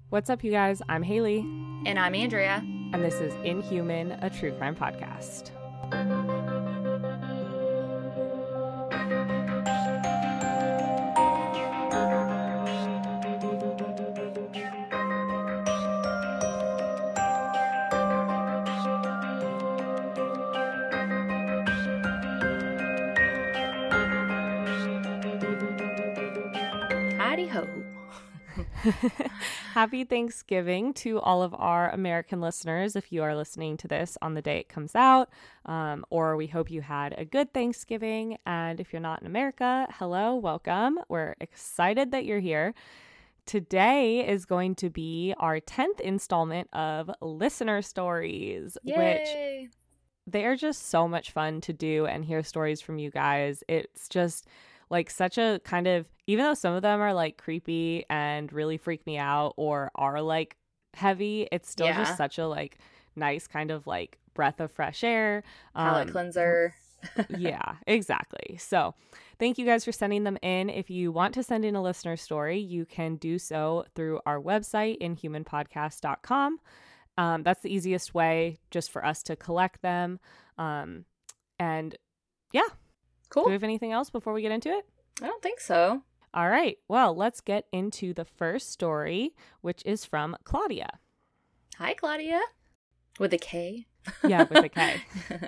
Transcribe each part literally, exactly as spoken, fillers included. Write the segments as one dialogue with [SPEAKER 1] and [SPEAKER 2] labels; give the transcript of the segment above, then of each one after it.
[SPEAKER 1] What's up, you guys? I'm Haley.
[SPEAKER 2] And I'm Andrea.
[SPEAKER 1] And this is Inhuman, a true crime podcast.
[SPEAKER 2] Howdy ho.
[SPEAKER 1] Happy Thanksgiving to all of our American listeners if you are listening to this on the day it comes out, um, or we hope you had a good Thanksgiving. And if you're not in America, hello, welcome. We're excited that you're here. Today is going to be our tenth installment of Listener Stories,
[SPEAKER 2] Yay.
[SPEAKER 1] which they are just so much fun to do and hear stories from you guys. It's just like such a kind of, even though some of them are like creepy and really freak me out or are like heavy, it's still
[SPEAKER 2] Yeah.
[SPEAKER 1] just such a like nice kind of like breath of fresh air.
[SPEAKER 2] Palate
[SPEAKER 1] Um,
[SPEAKER 2] cleanser.
[SPEAKER 1] yeah, exactly. So thank you guys for sending them in. If you want to send in a listener story, you can do so through our website, inhuman podcast dot com. Um, that's the easiest way just for us to collect them. Um, and yeah.
[SPEAKER 2] Cool.
[SPEAKER 1] Do we have anything else before we get into it?
[SPEAKER 2] I don't think so.
[SPEAKER 1] All right. Well, let's get into the first story, which is from Claudia.
[SPEAKER 2] Hi, Claudia. With a K.
[SPEAKER 1] Yeah, with a K.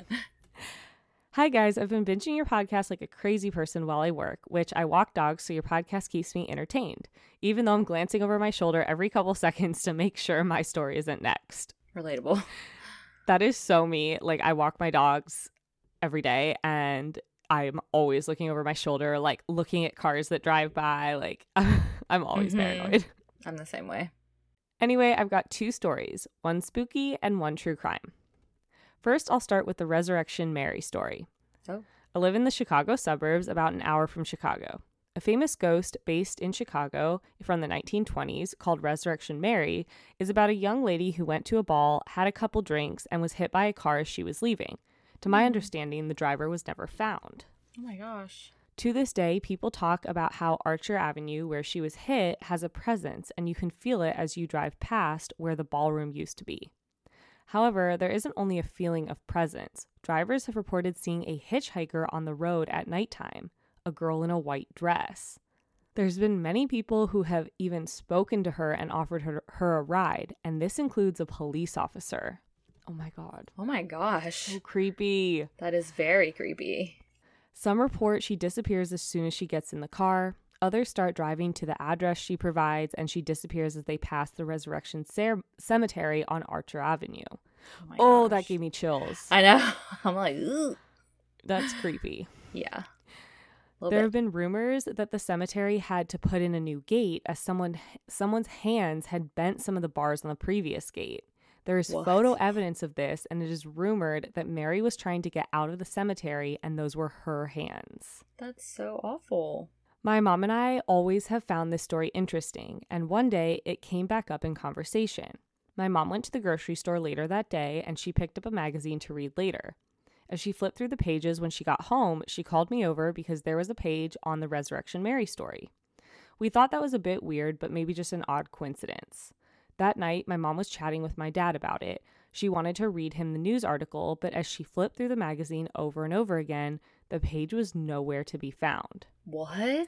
[SPEAKER 1] Hi, guys. I've been binging your podcast like a crazy person while I work, which I walk dogs, so your podcast keeps me entertained, even though I'm glancing over my shoulder every couple seconds to make sure my story isn't next.
[SPEAKER 2] Relatable.
[SPEAKER 1] That is so me. Like, I walk my dogs every day, and I'm always looking over my shoulder, like looking at cars that drive by. Like, I'm always
[SPEAKER 2] Mm-hmm.
[SPEAKER 1] paranoid.
[SPEAKER 2] I'm the same way.
[SPEAKER 1] Anyway, I've got two stories, one spooky and one true crime. First, I'll start with the Resurrection Mary story.
[SPEAKER 2] Oh.
[SPEAKER 1] I live in the Chicago suburbs, about an hour from Chicago. A famous ghost based in Chicago from the nineteen twenties called Resurrection Mary is about a young lady who went to a ball, had a couple drinks, and was hit by a car as she was leaving. To my understanding, the driver was never found.
[SPEAKER 2] Oh my gosh.
[SPEAKER 1] To this day, people talk about how Archer Avenue, where she was hit, has a presence, and you can feel it as you drive past where the ballroom used to be. However, there isn't only a feeling of presence. Drivers have reported seeing a hitchhiker on the road at nighttime, a girl in a white dress. There's been many people who have even spoken to her and offered her, her a ride, and this includes a police officer. Oh my God.
[SPEAKER 2] Oh my gosh.
[SPEAKER 1] So creepy.
[SPEAKER 2] That is very creepy.
[SPEAKER 1] Some report she disappears as soon as she gets in the car. Others start driving to the address she provides, and she disappears as they pass the Resurrection Cer- Cemetery on Archer Avenue.
[SPEAKER 2] Oh, my
[SPEAKER 1] Oh,
[SPEAKER 2] gosh.
[SPEAKER 1] that gave me chills.
[SPEAKER 2] I know. I'm like, ooh.
[SPEAKER 1] That's creepy.
[SPEAKER 2] Yeah.
[SPEAKER 1] There have been rumors that the cemetery had to put in a new gate as someone someone's hands had bent some of the bars on the previous gate. There is
[SPEAKER 2] What?
[SPEAKER 1] photo evidence of this, and it is rumored that Mary was trying to get out of the cemetery, and those were her hands.
[SPEAKER 2] That's so awful.
[SPEAKER 1] My mom and I always have found this story interesting, and one day it came back up in conversation. My mom went to the grocery store later that day, and she picked up a magazine to read later. As she flipped through the pages when she got home, she called me over because there was a page on the Resurrection Mary story. We thought that was a bit weird, but maybe just an odd coincidence. That night, my mom was chatting with my dad about it. She wanted to read him the news article, but as she flipped through the magazine over and over again, the page was nowhere to be found.
[SPEAKER 2] What?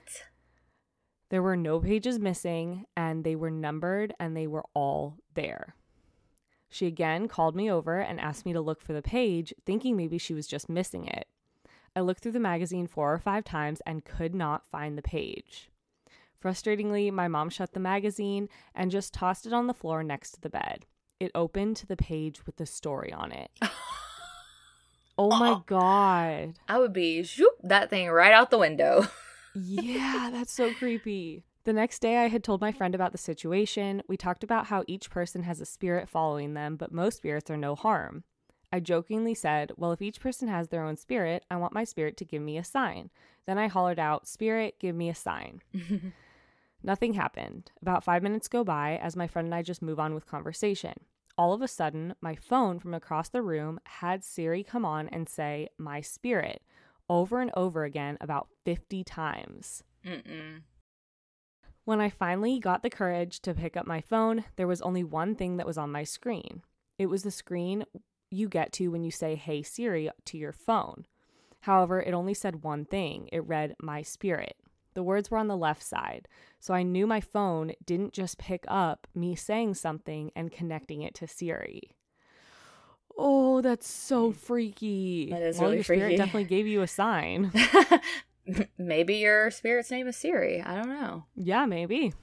[SPEAKER 1] There were no pages missing, and they were numbered, and they were all there. She again called me over and asked me to look for the page, thinking maybe she was just missing it. I looked through the magazine four or five times and could not find the page. Frustratingly, my mom shut the magazine and just tossed it on the floor next to the bed. It opened to the page with the story on it. Oh my God.
[SPEAKER 2] I would be, shoop, that thing right out the window.
[SPEAKER 1] Yeah, that's so creepy. The next day, I had told my friend about the situation. We talked about how each person has a spirit following them, but most spirits are no harm. I jokingly said, well, if each person has their own spirit, I want my spirit to give me a sign. Then I hollered out, "Spirit, give me a sign." Nothing happened. About five minutes go by as my friend and I just move on with conversation. All of a sudden, my phone from across the room had Siri come on and say, "My spirit," over and over again about fifty times.
[SPEAKER 2] Mm-mm.
[SPEAKER 1] When I finally got the courage to pick up my phone, there was only one thing that was on my screen. It was the screen you get to when you say, "Hey Siri," to your phone. However, it only said one thing. It read, "My spirit." The words were on the left side, so I knew my phone didn't just pick up me saying something and connecting it to Siri. Oh, that's so freaky.
[SPEAKER 2] That is
[SPEAKER 1] well,
[SPEAKER 2] really
[SPEAKER 1] your
[SPEAKER 2] freaky.
[SPEAKER 1] spirit definitely gave you a sign.
[SPEAKER 2] Maybe your spirit's name is Siri. I don't know.
[SPEAKER 1] Yeah, maybe.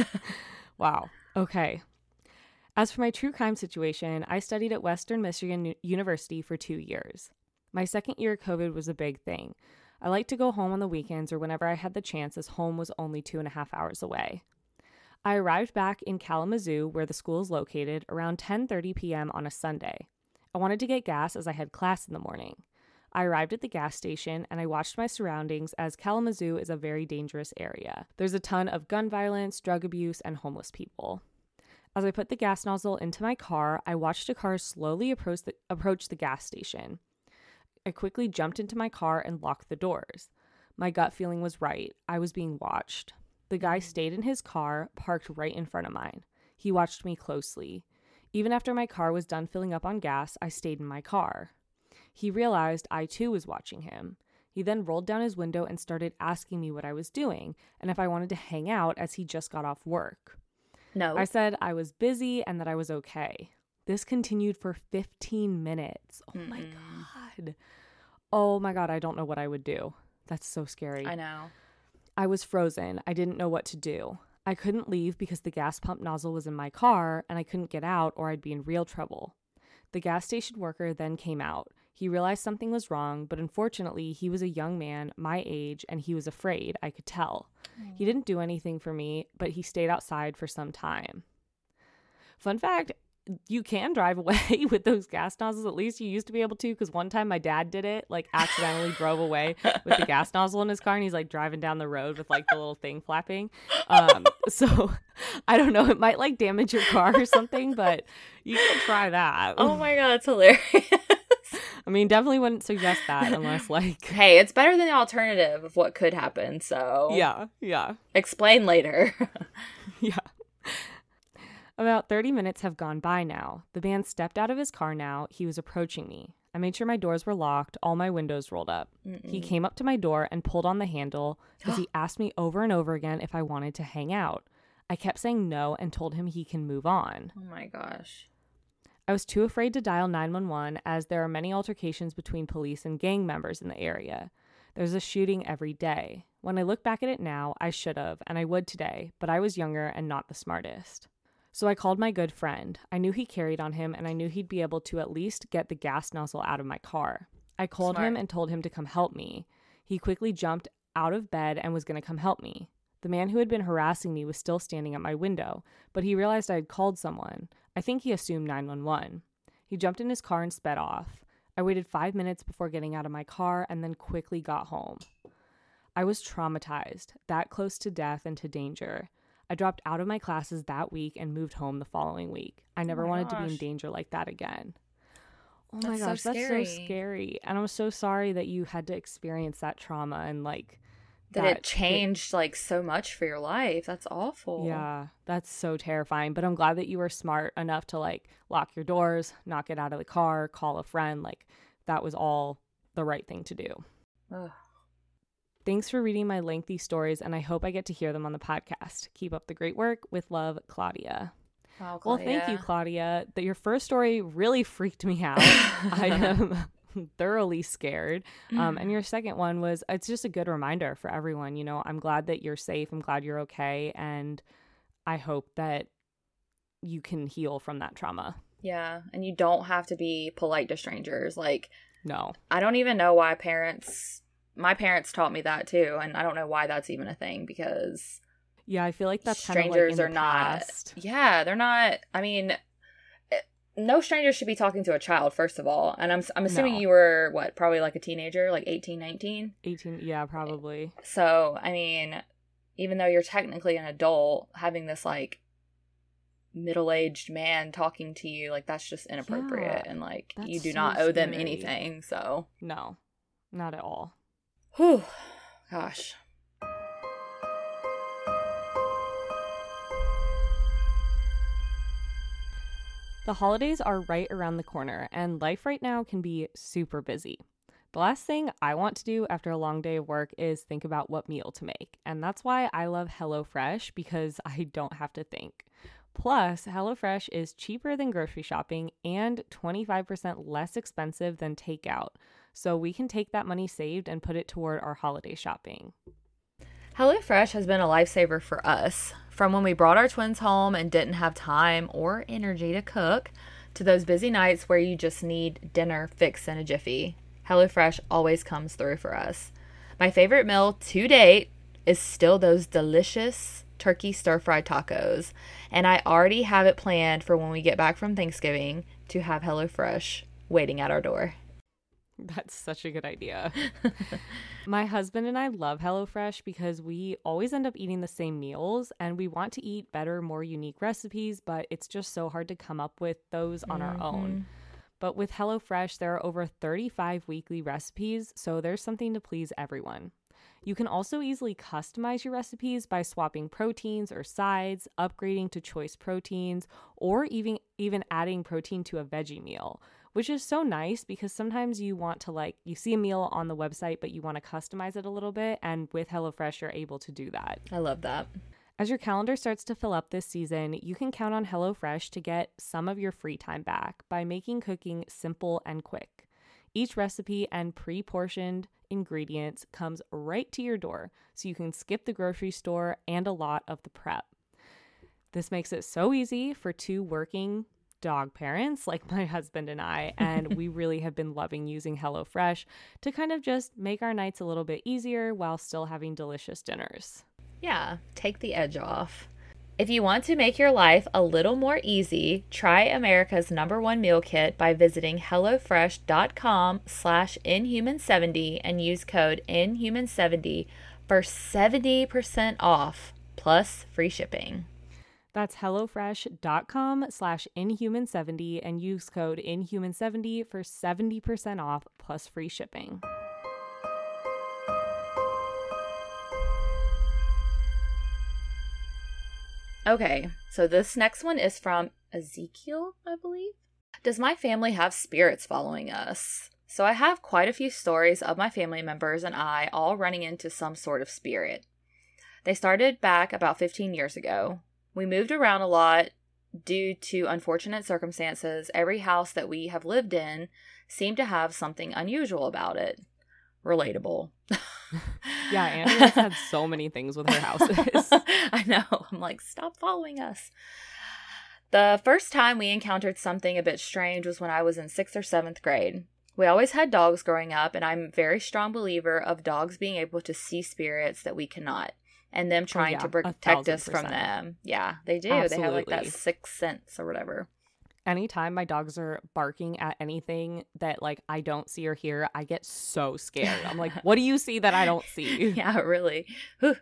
[SPEAKER 1] Wow. Okay. As for my true crime situation, I studied at Western Michigan University for two years. My second year of COVID was a big thing. I liked to go home on the weekends or whenever I had the chance, as home was only two and a half hours away. I arrived back in Kalamazoo, where the school is located, around ten thirty p.m. on a Sunday. I wanted to get gas as I had class in the morning. I arrived at the gas station and I watched my surroundings, as Kalamazoo is a very dangerous area. There's a ton of gun violence, drug abuse, and homeless people. As I put the gas nozzle into my car, I watched a car slowly approach the, approach the gas station. I quickly jumped into my car and locked the doors. My gut feeling was right. I was being watched. The guy stayed in his car, parked right in front of mine. He watched me closely. Even after my car was done filling up on gas, I stayed in my car. He realized I too was watching him. He then rolled down his window and started asking me what I was doing and if I wanted to hang out, as he just got off work.
[SPEAKER 2] No.
[SPEAKER 1] I said I was busy and that I was okay. This continued for fifteen minutes. Oh
[SPEAKER 2] Mm-mm.
[SPEAKER 1] my God. Oh my God, I don't know what I would do. That's so scary.
[SPEAKER 2] I know.
[SPEAKER 1] I was frozen. I didn't know what to do. I couldn't leave because the gas pump nozzle was in my car and I couldn't get out or I'd be in real trouble. The gas station worker then came out. He realized something was wrong, but unfortunately, he was a young man, my age, and he was afraid, I could tell. Mm. He didn't do anything for me, but he stayed outside for some time. Fun fact, you can drive away with those gas nozzles. At least you used to be able to, because one time my dad did it, like accidentally drove away with the gas nozzle in his car, and he's like driving down the road with like the little thing flapping. Um, so I don't know, it might like damage your car or something, but you can try that.
[SPEAKER 2] Oh my God, it's hilarious.
[SPEAKER 1] I mean, definitely wouldn't suggest that unless like...
[SPEAKER 2] Hey, it's better than the alternative of what could happen, so...
[SPEAKER 1] Yeah, yeah.
[SPEAKER 2] Explain later.
[SPEAKER 1] Yeah. About thirty minutes have gone by now. The man stepped out of his car now. He was approaching me. I made sure my doors were locked, all my windows rolled up. Mm-mm. He came up to my door and pulled on the handle because he asked me over and over again if I wanted to hang out. I kept saying no and told him he can move on.
[SPEAKER 2] Oh my gosh.
[SPEAKER 1] I was too afraid to dial nine one one, as there are many altercations between police and gang members in the area. There's a shooting every day. When I look back at it now, I should have, and I would today, but I was younger and not the smartest. So I called my good friend. I knew he carried on him, and I knew he'd be able to at least get the gas nozzle out of my car. I called
[SPEAKER 2] Smart.
[SPEAKER 1] him and told him to come help me. He quickly jumped out of bed and was going to come help me. The man who had been harassing me was still standing at my window, but he realized I had called someone. I think he assumed nine one one. He jumped in his car and sped off. I waited five minutes before getting out of my car and then quickly got home. I was traumatized, that close to death and to danger. I dropped out of my classes that week and moved home the following week. I never
[SPEAKER 2] oh
[SPEAKER 1] wanted
[SPEAKER 2] gosh.
[SPEAKER 1] to be in danger like that again. Oh
[SPEAKER 2] that's
[SPEAKER 1] my gosh,
[SPEAKER 2] so
[SPEAKER 1] that's so scary. And I'm so sorry that you had to experience that trauma and like
[SPEAKER 2] that, that it changed it, like so much for your life. That's awful.
[SPEAKER 1] Yeah, that's so terrifying. But I'm glad that you were smart enough to like lock your doors, not get out of the car, call a friend. Like that was all the right thing to do.
[SPEAKER 2] Ugh.
[SPEAKER 1] Thanks for reading my lengthy stories, and I hope I get to hear them on the podcast. Keep up the great work. With love, Claudia.
[SPEAKER 2] Wow, Claudia.
[SPEAKER 1] Well, thank you, Claudia. That your first story really freaked me out. I am thoroughly scared. Um, and your second one was, it's just a good reminder for everyone. You know, I'm glad that you're safe. I'm glad you're okay. And I hope that you can heal from that trauma.
[SPEAKER 2] Yeah. And you don't have to be polite to strangers. Like,
[SPEAKER 1] no.
[SPEAKER 2] I don't even know why parents, my parents taught me that too. And I don't know why that's even a thing, because
[SPEAKER 1] yeah, I feel like that's kind of
[SPEAKER 2] strangers
[SPEAKER 1] like in
[SPEAKER 2] are
[SPEAKER 1] the
[SPEAKER 2] not,
[SPEAKER 1] past.
[SPEAKER 2] Yeah, they're not, I mean, no stranger should be talking to a child, first of all. And I'm I'm assuming
[SPEAKER 1] No.
[SPEAKER 2] you were, what, probably like a teenager, like eighteen, nineteen?
[SPEAKER 1] eighteen, yeah, probably.
[SPEAKER 2] So, I mean, even though you're technically an adult, having this, like, middle-aged man talking to you, like, that's just inappropriate.
[SPEAKER 1] Yeah,
[SPEAKER 2] and, like,
[SPEAKER 1] that's
[SPEAKER 2] you do
[SPEAKER 1] so
[SPEAKER 2] not owe them
[SPEAKER 1] scary.
[SPEAKER 2] anything, so.
[SPEAKER 1] No, not at all.
[SPEAKER 2] Whew. Gosh.
[SPEAKER 1] The holidays are right around the corner, and life right now can be super busy. The last thing I want to do after a long day of work is think about what meal to make, and that's why I love HelloFresh, because I don't have to think. Plus, HelloFresh is cheaper than grocery shopping and twenty-five percent less expensive than takeout, so we can take that money saved and put it toward our holiday shopping.
[SPEAKER 2] HelloFresh has been a lifesaver for us. From when we brought our twins home and didn't have time or energy to cook, to those busy nights where you just need dinner fixed in a jiffy, HelloFresh always comes through for us. My favorite meal to date is still those delicious turkey stir-fried tacos, and I already have it planned for when we get back from Thanksgiving to have HelloFresh waiting at our door.
[SPEAKER 1] That's such a good idea. My husband and I love HelloFresh because we always end up eating the same meals, and we want to eat better, more unique recipes, but it's just so hard to come up with those on
[SPEAKER 2] Mm-hmm.
[SPEAKER 1] our own. But with HelloFresh, there are over thirty-five weekly recipes, so there's something to please everyone. You can also easily customize your recipes by swapping proteins or sides, upgrading to choice proteins, or even even adding protein to a veggie meal, which is so nice because sometimes you want to, like, you see a meal on the website, but you want to customize it a little bit. And with HelloFresh, you're able to do that.
[SPEAKER 2] I love that.
[SPEAKER 1] As your calendar starts to fill up this season, you can count on HelloFresh to get some of your free time back by making cooking simple and quick. Each recipe and pre-portioned ingredients comes right to your door, so you can skip the grocery store and a lot of the prep. This makes it so easy for two working dog parents like my husband and I, and we really have been loving using HelloFresh to kind of just make our nights a little bit easier while still having delicious dinners.
[SPEAKER 2] Yeah, take the edge off. If you want to make your life a little more easy, try America's number one meal kit by visiting HelloFresh.com slash Inhuman70 and use code Inhuman seventy for seventy percent off plus free shipping.
[SPEAKER 1] That's HelloFresh.com slash Inhuman70 and use code Inhuman seventy for seventy percent off plus free shipping.
[SPEAKER 2] Okay, so this next one is from Ezekiel, I believe. Does my family have spirits following us? So I have quite a few stories of my family members and I all running into some sort of spirit. They started back about fifteen years ago. We moved around a lot due to unfortunate circumstances. Every house that we have lived in seemed to have something unusual about it. Relatable.
[SPEAKER 1] Yeah, Annie has had so many things with her houses.
[SPEAKER 2] I know. I'm like, stop following us. The first time we encountered something a bit strange was when I was in sixth or seventh grade. We always had dogs growing up, and I'm a very strong believer of dogs being able to see spirits that we cannot, and them trying
[SPEAKER 1] oh, yeah,
[SPEAKER 2] to protect us from them. Yeah, they do.
[SPEAKER 1] Absolutely.
[SPEAKER 2] They have like that sixth sense or whatever.
[SPEAKER 1] Anytime my dogs are barking at anything that, like, I don't see or hear, I get so scared. I'm like, what do you see that I don't see?
[SPEAKER 2] Yeah, really. Whew.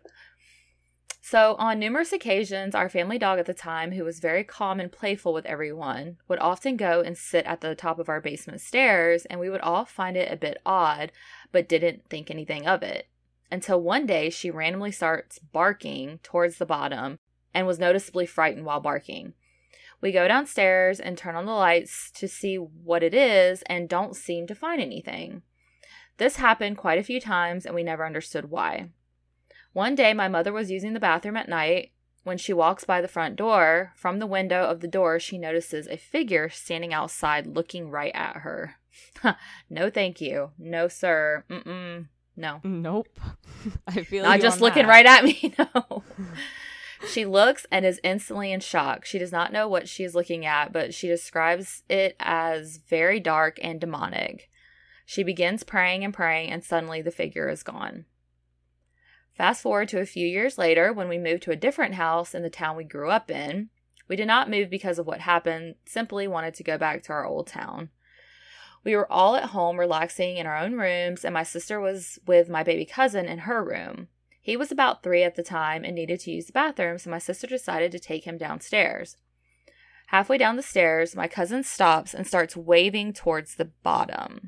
[SPEAKER 2] So on numerous occasions, our family dog at the time, who was very calm and playful with everyone, would often go and sit at the top of our basement stairs, and we would all find it a bit odd, but didn't think anything of it. Until one day, she randomly starts barking towards the bottom and was noticeably frightened while barking. We go downstairs and turn on the lights to see what it is and don't seem to find anything. This happened quite a few times and we never understood why. One day, my mother was using the bathroom at night. When she walks by the front door, from the window of the door, she notices a figure standing outside looking right at her. No, thank you. No, sir. Mm-mm. No.
[SPEAKER 1] Nope. I feel
[SPEAKER 2] Not
[SPEAKER 1] you
[SPEAKER 2] just
[SPEAKER 1] on
[SPEAKER 2] looking
[SPEAKER 1] that.
[SPEAKER 2] right at me. No. She looks and is instantly in shock. She does not know what she is looking at, but she describes it as very dark and demonic. She begins praying and praying, and suddenly the figure is gone. Fast forward to a few years later, when we moved to a different house in the town we grew up in. We did not move because of what happened, simply wanted to go back to our old town. We were all at home relaxing in our own rooms, and my sister was with my baby cousin in her room. He was about three at the time and needed to use the bathroom, so my sister decided to take him downstairs. Halfway down the stairs, my cousin stops and starts waving towards the bottom.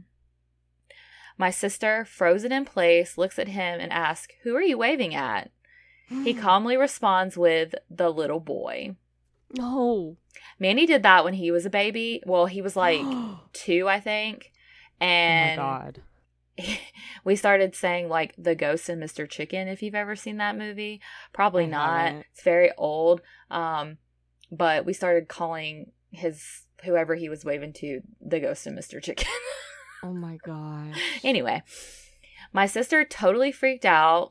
[SPEAKER 2] My sister, frozen in place, looks at him and asks, "Who are you waving at?" He calmly responds with, "The little boy."
[SPEAKER 1] No.
[SPEAKER 2] Manny did that when he was a baby. Well, he was like two, I think. And
[SPEAKER 1] oh my God.
[SPEAKER 2] we started saying like The Ghost and Mister Chicken, if you've ever seen that movie. Probably
[SPEAKER 1] I
[SPEAKER 2] not.
[SPEAKER 1] haven't.
[SPEAKER 2] It's very old. Um, but we started calling his whoever he was waving to The Ghost and Mister Chicken.
[SPEAKER 1] Oh my gosh.
[SPEAKER 2] Anyway, my sister totally freaked out,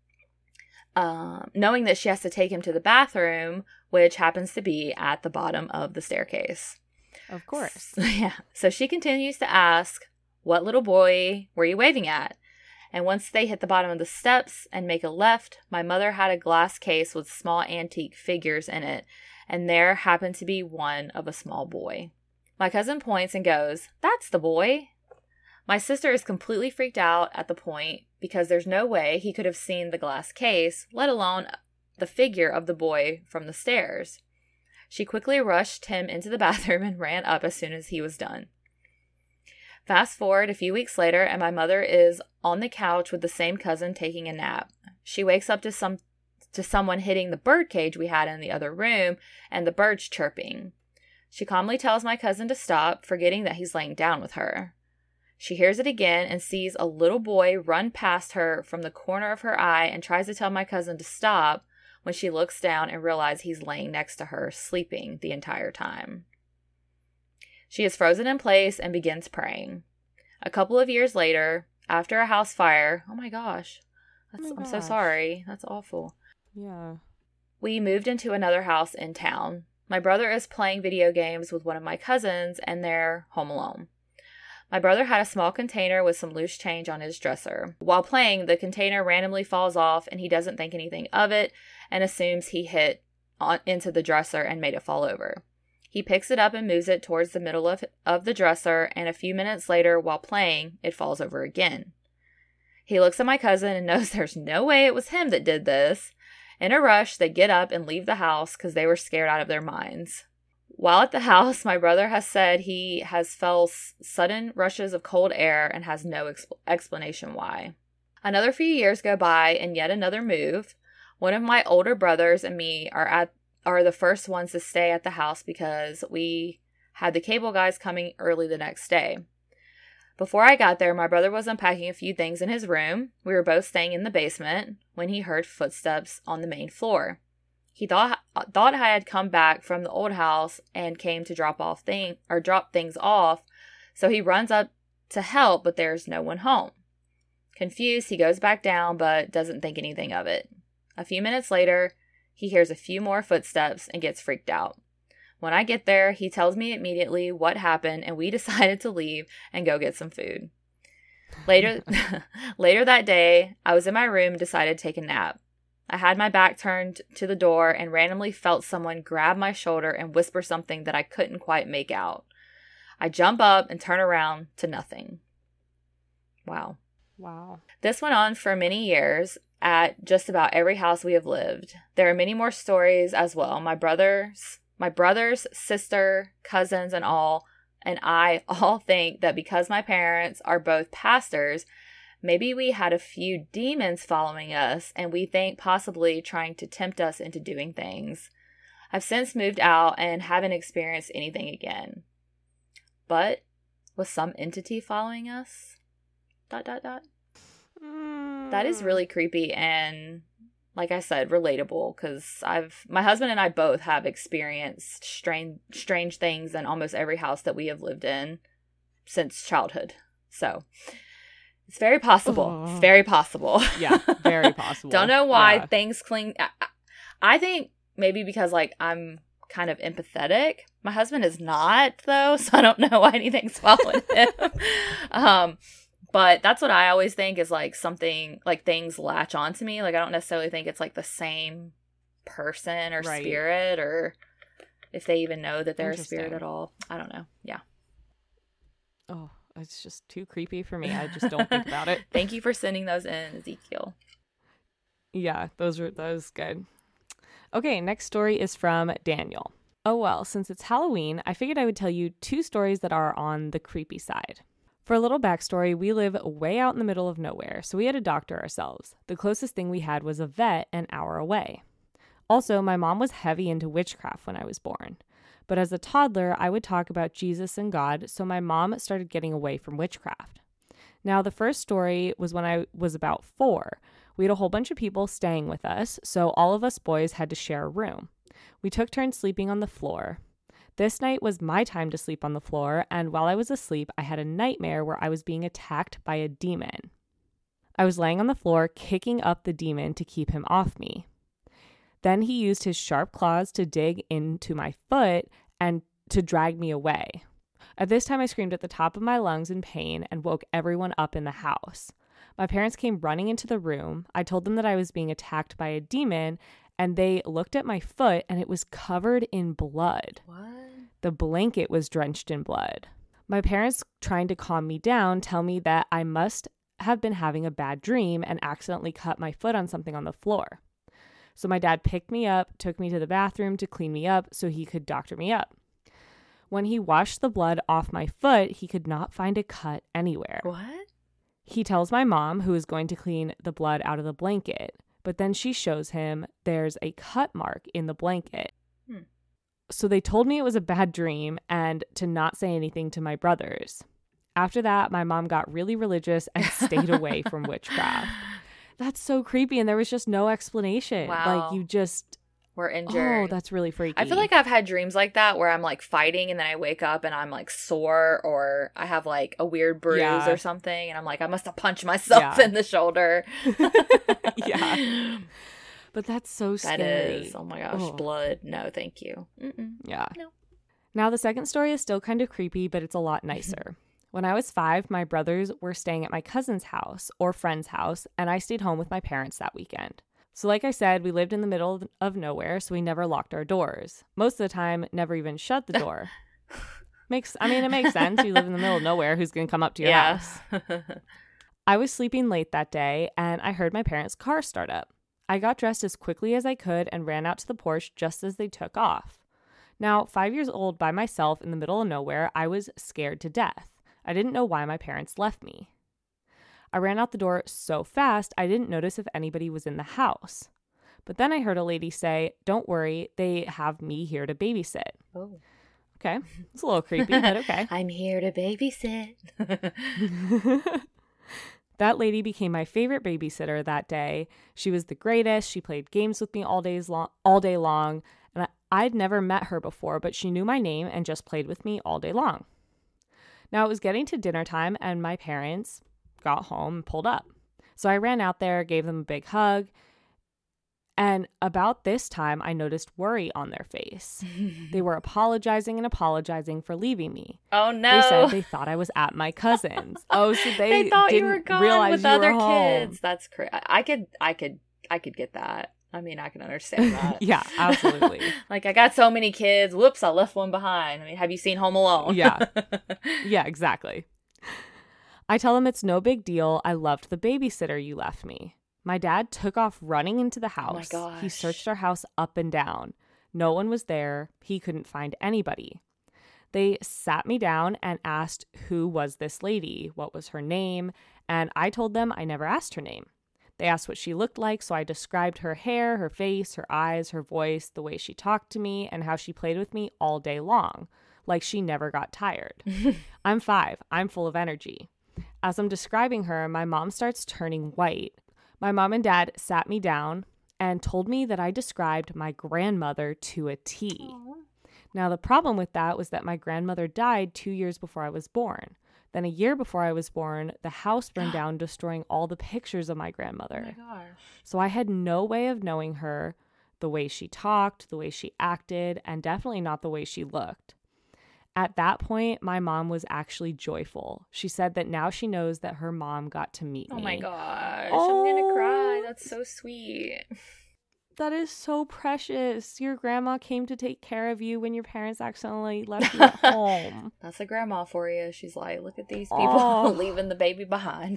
[SPEAKER 2] um, knowing that she has to take him to the bathroom, which happens to be at the bottom of the staircase.
[SPEAKER 1] Of course.
[SPEAKER 2] Yeah. So she continues to ask, "What little boy were you waving at?" And once they hit the bottom of the steps and make a left, my mother had a glass case with small antique figures in it, and there happened to be one of a small boy. My cousin points and goes, "That's the boy." My sister is completely freaked out at the point because there's no way he could have seen the glass case, let alone the figure of the boy from the stairs. She quickly rushed him into the bathroom and ran up as soon as he was done. Fast forward a few weeks later, and my mother is on the couch with the same cousin taking a nap. She wakes up to some to someone hitting the bird cage we had in the other room and the birds chirping. She calmly tells my cousin to stop, forgetting that he's laying down with her. She hears it again and sees a little boy run past her from the corner of her eye and tries to tell my cousin to stop when she looks down and realizes he's laying next to her, sleeping the entire time. She is frozen in place and begins praying. A couple of years later, after a house fire, oh my gosh, that's,
[SPEAKER 1] Oh my
[SPEAKER 2] I'm so
[SPEAKER 1] gosh.
[SPEAKER 2] sorry. That's awful.
[SPEAKER 1] Yeah.
[SPEAKER 2] We moved into another house in town. My brother is playing video games with one of my cousins, and they're home alone. My brother had a small container with some loose change on his dresser. While playing, the container randomly falls off, and he doesn't think anything of it and assumes he hit on, into the dresser and made it fall over. He picks it up and moves it towards the middle of, of the dresser, and a few minutes later, while playing, it falls over again. He looks at my cousin and knows there's no way it was him that did this. In a rush, they get up and leave the house because they were scared out of their minds. While at the house, my brother has said he has felt sudden rushes of cold air and has no exp- explanation why. Another few years go by and yet another move. One of my older brothers and me are at are the first ones to stay at the house because we had the cable guys coming early the next day. Before I got there, my brother was unpacking a few things in his room. We were both staying in the basement when he heard footsteps on the main floor. He thought thought I had come back from the old house and came to drop off thing or drop things off, so he runs up to help, but there's no one home. Confused, he goes back down but doesn't think anything of it. A few minutes later, he hears a few more footsteps and gets freaked out. When I get there, he tells me immediately what happened, and we decided to leave and go get some food. Later, later that day, I was in my room and decided to take a nap. I had my back turned to the door and randomly felt someone grab my shoulder and whisper something that I couldn't quite make out. I jump up and turn around to nothing. Wow.
[SPEAKER 1] Wow.
[SPEAKER 2] This went on for many years at just about every house we have lived. There are many more stories as well. My brothers, my brothers, sister, cousins, and all, and I all think that because my parents are both pastors, maybe we had a few demons following us, and we think possibly trying to tempt us into doing things. I've since moved out and haven't experienced anything again. But was some entity following us? Dot, dot, dot.
[SPEAKER 1] Mm.
[SPEAKER 2] That is really creepy and, like I said, relatable because I've my husband and I both have experienced strange strange things in almost every house that we have lived in since childhood. So it's very possible.
[SPEAKER 1] Oh.
[SPEAKER 2] It's very possible.
[SPEAKER 1] Yeah, very possible.
[SPEAKER 2] Don't know why
[SPEAKER 1] Yeah.
[SPEAKER 2] things cling. I, I think maybe because like I'm kind of empathetic. My husband is not though, so I don't know why anything's following him. um. But that's what I always think is like something like things latch onto me. Like I don't necessarily think it's like the same person or
[SPEAKER 1] Right.
[SPEAKER 2] spirit or if they even know that they're a spirit
[SPEAKER 1] Interesting.
[SPEAKER 2] at all. I don't know. Yeah.
[SPEAKER 1] Oh, it's just too creepy for me. I just don't think about it.
[SPEAKER 2] Thank you for sending those in, Ezekiel.
[SPEAKER 1] Yeah, those were that was good. Okay, next story is from Daniel. Oh well, since it's Halloween, I figured I would tell you two stories that are on the creepy side. For a little backstory, we live way out in the middle of nowhere, so we had a doctor ourselves. The closest thing we had was a vet an hour away. Also, my mom was heavy into witchcraft when I was born. But as a toddler, I would talk about Jesus and God, so my mom started getting away from witchcraft. Now, the first story was when I was about four. We had a whole bunch of people staying with us, so all of us boys had to share a room. We took turns sleeping on the floor. This night was my time to sleep on the floor, and while I was asleep, I had a nightmare where I was being attacked by a demon. I was laying on the floor, kicking up the demon to keep him off me. Then he used his sharp claws to dig into my foot and to drag me away. At this time, I screamed at the top of my lungs in pain and woke everyone up in the house. My parents came running into the room. I told them that I was being attacked by a demon, and they looked at my foot, and it was covered in blood.
[SPEAKER 2] What?
[SPEAKER 1] The blanket was drenched in blood. My parents, trying to calm me down, tell me that I must have been having a bad dream and accidentally cut my foot on something on the floor. So my dad picked me up, took me to the bathroom to clean me up so he could doctor me up. When he washed the blood off my foot, he could not find a cut anywhere.
[SPEAKER 2] What?
[SPEAKER 1] He tells my mom, who is going to clean the blood out of the blanket, but then she shows him there's a cut mark in the blanket. Hmm. So they told me it was a bad dream and to not say anything to my brothers. After that, my mom got really religious and stayed away from witchcraft. That's so creepy, and there was just no explanation.
[SPEAKER 2] Wow.
[SPEAKER 1] Like, you just...
[SPEAKER 2] We're injured.
[SPEAKER 1] Oh, that's really freaky.
[SPEAKER 2] I feel like I've had dreams like that where I'm like fighting and then I wake up and I'm like sore, or I have like a weird bruise
[SPEAKER 1] yeah.
[SPEAKER 2] or something and I'm like, I must have punched myself yeah. in the shoulder.
[SPEAKER 1] Yeah. But that's so scary.
[SPEAKER 2] That is. Oh my gosh. Oh. Blood. No, thank you. Mm-mm.
[SPEAKER 1] Yeah.
[SPEAKER 2] No.
[SPEAKER 1] Now, the second story is still kind of creepy, but it's a lot nicer. When I was five, my brothers were staying at my cousin's house or friend's house, and I stayed home with my parents that weekend. So like I said, we lived in the middle of nowhere, so we never locked our doors. Most of the time, never even shut the door. makes I mean, it makes sense. You live in the middle of nowhere. Who's going to come up to your
[SPEAKER 2] yeah.
[SPEAKER 1] house? I was sleeping late that day, and I heard my parents' car start up. I got dressed as quickly as I could and ran out to the porch just as they took off. Now, five years old by myself in the middle of nowhere, I was scared to death. I didn't know why my parents left me. I ran out the door so fast, I didn't notice if anybody was in the house. But then I heard a lady say, "Don't worry, they have me here to babysit."
[SPEAKER 2] Oh.
[SPEAKER 1] Okay. It's a little creepy, but okay.
[SPEAKER 2] I'm here to babysit.
[SPEAKER 1] That lady became my favorite babysitter that day. She was the greatest. She played games with me all days long, all day long. And I, I'd never met her before, but she knew my name and just played with me all day long. Now, it was getting to dinner time, and my parents got home and pulled up. So I ran out there, gave them a big hug. And about this time, I noticed worry on their face. They were apologizing and apologizing for leaving me.
[SPEAKER 2] Oh, no.
[SPEAKER 1] They said they thought I was at my cousin's. Oh, so they,
[SPEAKER 2] they thought
[SPEAKER 1] didn't
[SPEAKER 2] you were gone
[SPEAKER 1] realize
[SPEAKER 2] with
[SPEAKER 1] you
[SPEAKER 2] other
[SPEAKER 1] were home.
[SPEAKER 2] kids. That's crazy. I could, I could, I could get that. I mean, I can understand that.
[SPEAKER 1] Yeah, absolutely.
[SPEAKER 2] Like, I got so many kids. Whoops, I left one behind. I mean, have you seen Home Alone?
[SPEAKER 1] Yeah. Yeah, exactly. I tell them it's no big deal. I loved the babysitter you left me. My dad took off running into the house.
[SPEAKER 2] Oh my gosh.
[SPEAKER 1] He searched our house up and down. No one was there. He couldn't find anybody. They sat me down and asked who was this lady, what was her name, and I told them I never asked her name. They asked what she looked like, so I described her hair, her face, her eyes, her voice, the way she talked to me, and how she played with me all day long, like she never got tired. I'm five. I'm full of energy. As I'm describing her, my mom starts turning white. My mom and dad sat me down and told me that I described my grandmother to a T. Aww. Now, the problem with that was that my grandmother died two years before I was born. Then a year before I was born, the house burned down, destroying all the pictures of my grandmother.
[SPEAKER 2] Oh my gosh.
[SPEAKER 1] So I had no way of knowing her, the way she talked, the way she acted, and definitely not the way she looked. At that point, my mom was actually joyful. She said that now she knows that her mom got to meet me.
[SPEAKER 2] Oh my gosh,
[SPEAKER 1] oh,
[SPEAKER 2] I'm gonna cry. That's so sweet.
[SPEAKER 1] That is so precious. Your grandma came to take care of you when your parents accidentally left you at home.
[SPEAKER 2] That's a grandma for you. She's like, look at these people
[SPEAKER 1] oh.
[SPEAKER 2] leaving the baby behind.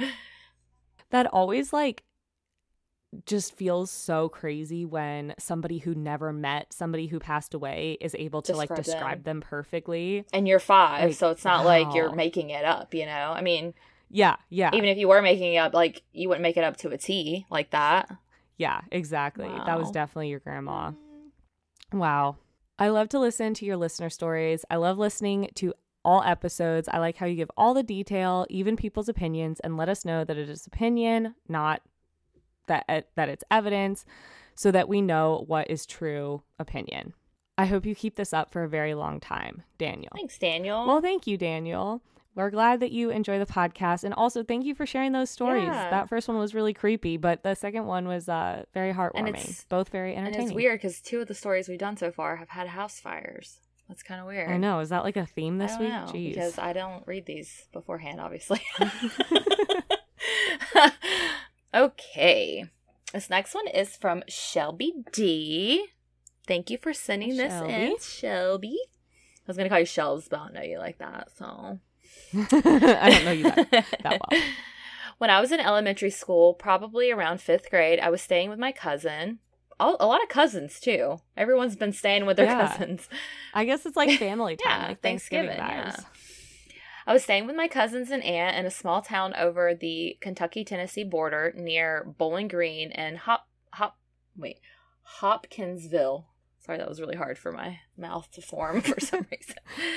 [SPEAKER 1] That always like just feels so crazy when somebody who never met somebody who passed away is able to describe like describe them. them perfectly.
[SPEAKER 2] And you're five, like, so it's not
[SPEAKER 1] wow.
[SPEAKER 2] like you're making it up, you know? I mean,
[SPEAKER 1] yeah, yeah.
[SPEAKER 2] Even if you were making it up, like you wouldn't make it up to a T like that.
[SPEAKER 1] Yeah, exactly.
[SPEAKER 2] Wow.
[SPEAKER 1] That was definitely your grandma. Wow. I love to listen to your listener stories. I love listening to all episodes. I like how you give all the detail, even people's opinions, and let us know that it is opinion, not that uh, that it's evidence, so that we know what is true opinion. I hope you keep this up for a very long time, Daniel.
[SPEAKER 2] Thanks, Daniel.
[SPEAKER 1] Well, thank you, Daniel. We're glad that you enjoy the podcast, and also thank you for sharing those stories.
[SPEAKER 2] Yeah.
[SPEAKER 1] That first one was really creepy, but the second one was uh, very heartwarming. Both very entertaining.
[SPEAKER 2] And it's weird because two of the stories we've done so far have had house fires. That's kind of weird.
[SPEAKER 1] I know. Is that like a theme this
[SPEAKER 2] I don't
[SPEAKER 1] week?
[SPEAKER 2] know,
[SPEAKER 1] Jeez.
[SPEAKER 2] because I don't read these beforehand, obviously. Okay. This next one is from Shelby D. Thank you for sending this
[SPEAKER 1] Shelby.
[SPEAKER 2] in, Shelby. I was going to call you Shelves, but I don't know you like that, so...
[SPEAKER 1] I don't know you that, that well.
[SPEAKER 2] When I was in elementary school, probably around fifth grade, I was staying with my cousin. All, a lot of cousins, too. Everyone's been staying with their
[SPEAKER 1] Yeah.
[SPEAKER 2] cousins.
[SPEAKER 1] I guess it's like family time,
[SPEAKER 2] Yeah,
[SPEAKER 1] like Thanksgiving,
[SPEAKER 2] Thanksgiving,
[SPEAKER 1] vibes.
[SPEAKER 2] yeah. I was staying with my cousins and aunt in a small town over the Kentucky-Tennessee border near Bowling Green and Hop... Hop... Wait. Hopkinsville. Sorry, that was really hard for my mouth to form for some reason.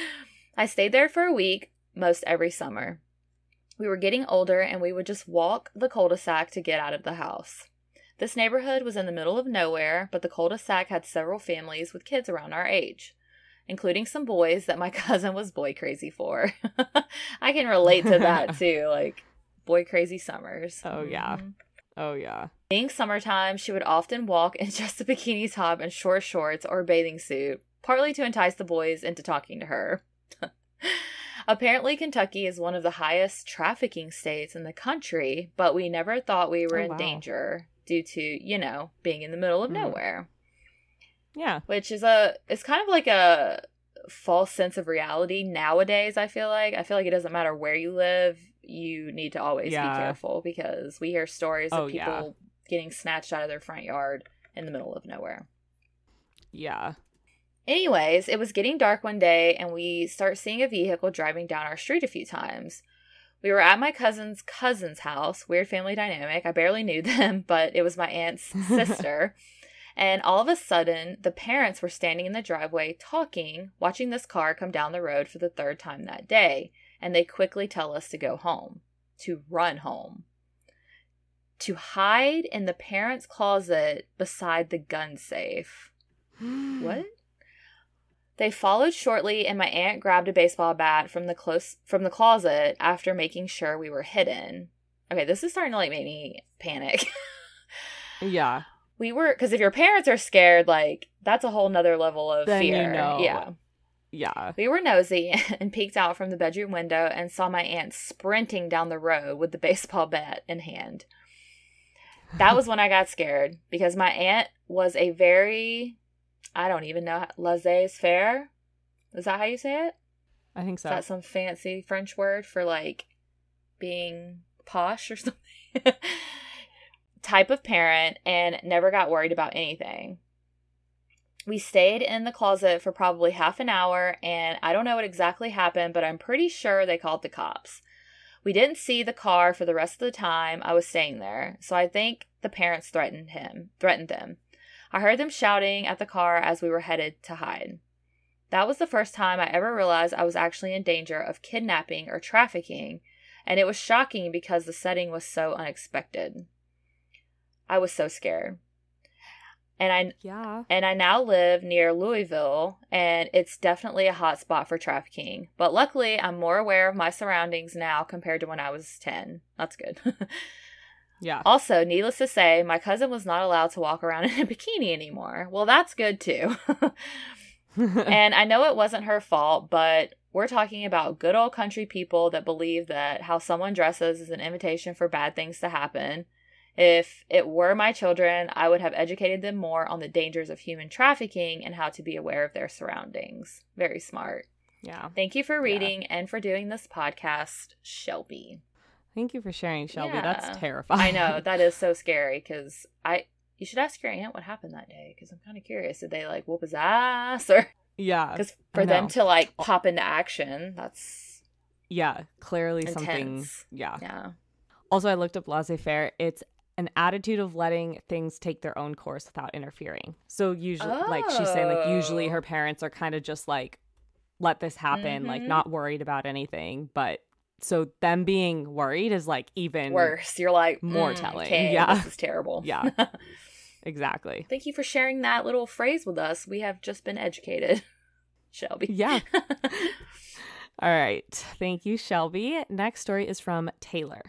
[SPEAKER 2] I stayed there for a week, most every summer. We were getting older and we would just walk the cul-de-sac to get out of the house. This neighborhood was in the middle of nowhere, but the cul-de-sac had several families with kids around our age, including some boys that my cousin was boy crazy for. I can relate to that too, like boy crazy summers.
[SPEAKER 1] Oh, yeah.
[SPEAKER 2] Mm-hmm.
[SPEAKER 1] Oh, yeah.
[SPEAKER 2] Being summertime, she would often walk in just a bikini top and short shorts or bathing suit, partly to entice the boys into talking to her. Apparently, Kentucky is one of the highest trafficking states in the country, but we never thought we were
[SPEAKER 1] Oh,
[SPEAKER 2] in
[SPEAKER 1] wow.
[SPEAKER 2] danger due to, you know, being in the middle of
[SPEAKER 1] Mhm.
[SPEAKER 2] nowhere.
[SPEAKER 1] Yeah.
[SPEAKER 2] Which is a, it's kind of like a false sense of reality nowadays, I feel like. I feel like it doesn't matter where you live, you need to always
[SPEAKER 1] Yeah.
[SPEAKER 2] be careful because we hear stories
[SPEAKER 1] Oh,
[SPEAKER 2] of people
[SPEAKER 1] yeah.
[SPEAKER 2] getting snatched out of their front yard in the middle of nowhere.
[SPEAKER 1] Yeah.
[SPEAKER 2] Anyways, it was getting dark one day and we start seeing a vehicle driving down our street a few times. We were at my cousin's cousin's house. Weird family dynamic. I barely knew them, but it was my aunt's sister. And all of a sudden, the parents were standing in the driveway talking, watching this car come down the road for the third time that day. And they quickly tell us to go home, to run home, to hide in the parents' closet beside the gun safe. What? They followed shortly, and my aunt grabbed a baseball bat from the close from the closet after making sure we were hidden. Okay, this is starting to like make me panic.
[SPEAKER 1] Yeah.
[SPEAKER 2] We were, because if your parents are scared, like that's a whole nother level of
[SPEAKER 1] Then you
[SPEAKER 2] fear.
[SPEAKER 1] know.
[SPEAKER 2] Yeah.
[SPEAKER 1] Yeah.
[SPEAKER 2] We were nosy and peeked out from the bedroom window and saw my aunt sprinting down the road with the baseball bat in hand. That was when I got scared because my aunt was a very, I don't even know, laissez-faire? Is that how you say it?
[SPEAKER 1] I think so.
[SPEAKER 2] Is that some fancy French word for like being posh or something? Type of parent and never got worried about anything. We stayed in the closet for probably half an hour, and I don't know what exactly happened, but I'm pretty sure they called the cops. We didn't see the car for the rest of the time I was staying there, so I think the parents threatened him, threatened them. I heard them shouting at the car as we were headed to hide. That was the first time I ever realized I was actually in danger of kidnapping or trafficking, and it was shocking because the setting was so unexpected. I was so scared. And I
[SPEAKER 1] Yeah.
[SPEAKER 2] and I now live near Louisville, and it's definitely a hot spot for trafficking. But luckily, I'm more aware of my surroundings now compared to when I was ten. That's good.
[SPEAKER 1] Yeah.
[SPEAKER 2] Also, needless to say, my cousin was not allowed to walk around in a bikini anymore. Well, that's good too. And I know it wasn't her fault, but we're talking about good old country people that believe that how someone dresses is an invitation for bad things to happen. If it were my children, I would have educated them more on the dangers of human trafficking and how to be aware of their surroundings. Very smart.
[SPEAKER 1] Yeah.
[SPEAKER 2] Thank you for reading and for doing this podcast, Shelby.
[SPEAKER 1] Thank you for sharing, Shelby.
[SPEAKER 2] Yeah.
[SPEAKER 1] That's terrifying.
[SPEAKER 2] I know, that is so scary because I... You should ask your aunt what happened that day because I'm kind of curious. Did they like whoop his ass or...
[SPEAKER 1] Yeah.
[SPEAKER 2] Because
[SPEAKER 1] I
[SPEAKER 2] for them
[SPEAKER 1] know.
[SPEAKER 2] to like pop into action, that's
[SPEAKER 1] Yeah. Clearly
[SPEAKER 2] intense.
[SPEAKER 1] something. Yeah.
[SPEAKER 2] Yeah.
[SPEAKER 1] Also, I looked up laissez-faire. It's an attitude of letting things take their own course without interfering. So usually, oh. like she's saying, like usually her parents are kind of just like, let this happen, mm-hmm. like not worried about anything. But so them being worried is like even
[SPEAKER 2] worse. You're like
[SPEAKER 1] more
[SPEAKER 2] mm,
[SPEAKER 1] telling.
[SPEAKER 2] Okay,
[SPEAKER 1] yeah,
[SPEAKER 2] this is terrible.
[SPEAKER 1] Yeah, exactly.
[SPEAKER 2] Thank you for sharing that little phrase with us. We have just been educated, Shelby.
[SPEAKER 1] Yeah. All right. Thank you, Shelby. Next story is from Taylor.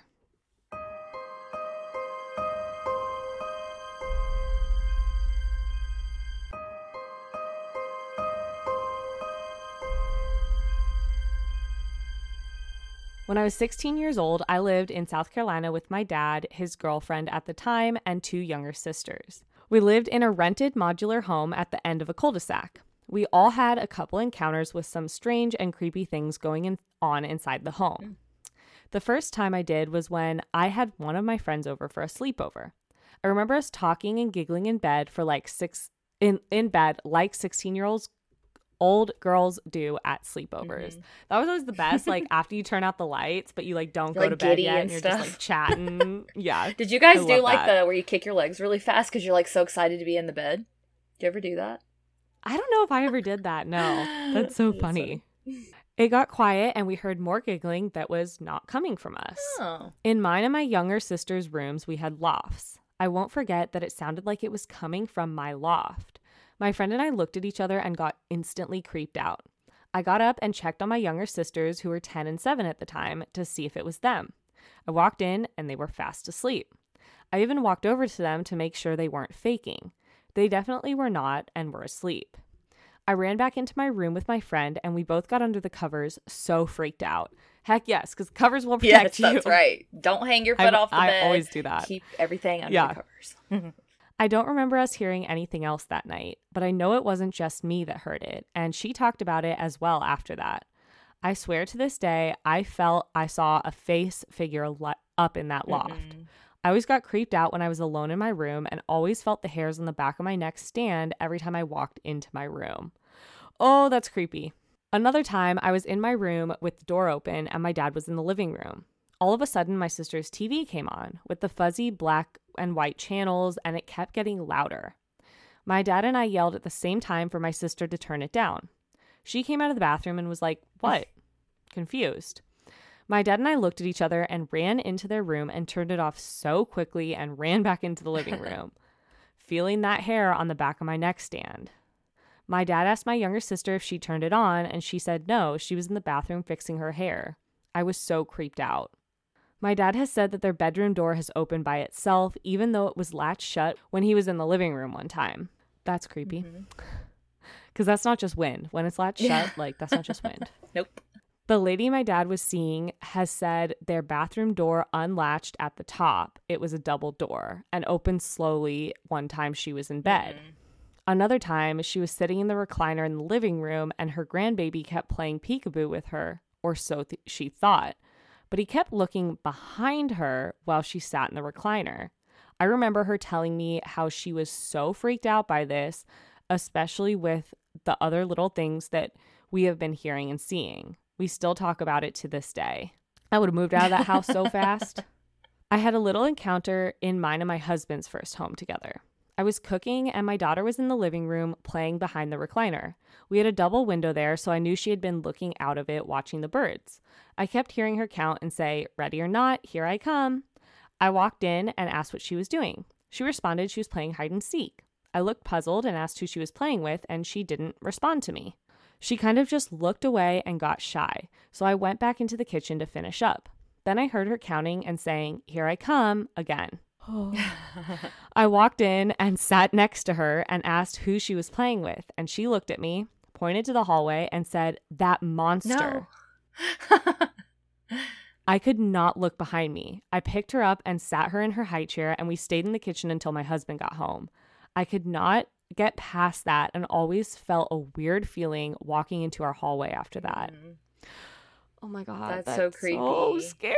[SPEAKER 1] When I was sixteen years old, I lived in South Carolina with my dad, his girlfriend at the time, and two younger sisters. We lived in a rented modular home at the end of a cul-de-sac. We all had a couple encounters with some strange and creepy things going in- on inside the home. The first time I did was when I had one of my friends over for a sleepover. I remember us talking and giggling in bed for like six in, in bed like sixteen-year-olds old girls do at sleepovers. Mm-hmm. That was always the best, like after you turn out the lights, but you like don't
[SPEAKER 2] you're
[SPEAKER 1] go
[SPEAKER 2] like
[SPEAKER 1] to bed yet
[SPEAKER 2] and
[SPEAKER 1] and you're
[SPEAKER 2] stuff.
[SPEAKER 1] just like chatting. Yeah.
[SPEAKER 2] Did you guys
[SPEAKER 1] I
[SPEAKER 2] do like
[SPEAKER 1] that.
[SPEAKER 2] the where you kick your legs really fast because you're like so excited to be in the bed? Did you ever do that?
[SPEAKER 1] I don't know if I ever did that. No. That's so funny. It got quiet and we heard more giggling that was not coming from us.
[SPEAKER 2] Oh.
[SPEAKER 1] In mine and my younger sister's rooms, we had lofts. I won't forget that it sounded like it was coming from my loft. My friend and I looked at each other and got instantly creeped out. I got up and checked on my younger sisters, who were ten and seven at the time, to see if it was them. I walked in and they were fast asleep. I even walked over to them to make sure they weren't faking. They definitely were not and were asleep. I ran back into my room with my friend and we both got under the covers, so freaked out. Heck yes, because covers will protect
[SPEAKER 2] yes,
[SPEAKER 1] you.
[SPEAKER 2] Yes, that's right. Don't hang your foot
[SPEAKER 1] I,
[SPEAKER 2] off the
[SPEAKER 1] I
[SPEAKER 2] bed.
[SPEAKER 1] I always do that.
[SPEAKER 2] Keep everything under
[SPEAKER 1] yeah.
[SPEAKER 2] the covers.
[SPEAKER 1] I don't remember us hearing anything else that night, but I know it wasn't just me that heard it, and she talked about it as well after that. I swear to this day, I felt I saw a face figure le- up in that loft. Mm-hmm. I always got creeped out when I was alone in my room and always felt the hairs on the back of my neck stand every time I walked into my room. Oh, that's creepy. Another time, I was in my room with the door open and my dad was in the living room. All of a sudden, my sister's T V came on with the fuzzy black and white channels, and it kept getting louder. My dad and I yelled at the same time for my sister to turn it down. She came out of the bathroom and was like, "What?" Confused. My dad and I looked at each other and ran into their room and turned it off so quickly and ran back into the living room, feeling that hair on the back of my neck stand. My dad asked my younger sister if she turned it on, and she said no, she was in the bathroom fixing her hair. I was so creeped out. My dad has said that their bedroom door has opened by itself, even though it was latched shut when he was in the living room one time. That's creepy. Because mm-hmm. that's not just wind. When it's latched yeah. shut, like, that's not just wind.
[SPEAKER 2] Nope.
[SPEAKER 1] The lady my dad was seeing has said their bathroom door unlatched at the top. It was a double door and opened slowly one time she was in bed. Mm-hmm. Another time, she was sitting in the recliner in the living room and her grandbaby kept playing peekaboo with her, or so th- she thought. But he kept looking behind her while she sat in the recliner. I remember her telling me how she was so freaked out by this, especially with the other little things that we have been hearing and seeing. We still talk about it to this day. I would have moved out of that house so fast. I had a little encounter in mine and my husband's first home together. I was cooking and my daughter was in the living room playing behind the recliner. We had a double window there, so I knew she had been looking out of it watching the birds. I kept hearing her count and say, "Ready or not, here I come." I walked in and asked what she was doing. She responded she was playing hide and seek. I looked puzzled and asked who she was playing with, and she didn't respond to me. She kind of just looked away and got shy, so I went back into the kitchen to finish up. Then I heard her counting and saying, "Here I come," again. Oh. I walked in and sat next to her and asked who she was playing with, and she looked at me, pointed to the hallway, and said, "That monster." No. I could not look behind me. I picked her up and sat her in her high chair, and we stayed in the kitchen until my husband got home. I could not get past that and always felt a weird feeling walking into our hallway after that. Mm-hmm. Oh my God.
[SPEAKER 2] That's,
[SPEAKER 1] that's
[SPEAKER 2] so creepy.
[SPEAKER 1] So scary.